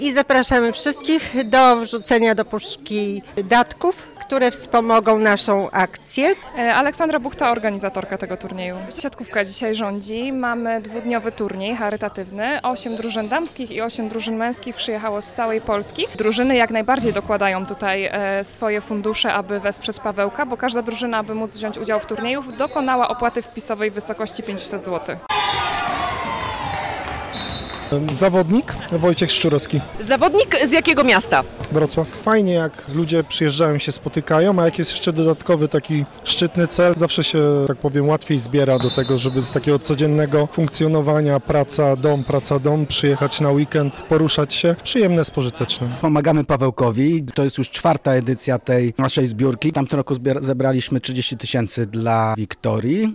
i zapraszamy wszystkich do wrzucenia do puszki datków, które wspomogą naszą akcję. Aleksandra Buchta, organizatorka tego turnieju. Siatkówka dzisiaj rządzi. Mamy dwudniowy turniej charytatywny. 8 drużyn damskich i 8 drużyn męskich przyjechało z całej Polski. Drużyny jak najbardziej dokładają tutaj swoje fundusze, aby wesprzeć Pawełka, bo każda drużyna, aby móc wziąć udział w turnieju, dokonała opłaty wpisowej w wysokości 500 zł. Zawodnik Wojciech Szczurowski. Zawodnik z jakiego miasta? Wrocław. Fajnie, jak ludzie przyjeżdżają, się spotykają, a jak jest jeszcze dodatkowy taki szczytny cel, zawsze się, tak powiem, łatwiej zbiera do tego, żeby z takiego codziennego funkcjonowania praca, dom, przyjechać na weekend, poruszać się. Przyjemne, spożyteczne. Pomagamy Pawełkowi. To jest już 4. edycja tej naszej zbiórki. W tamtym roku zebraliśmy 30 000 dla Wiktorii.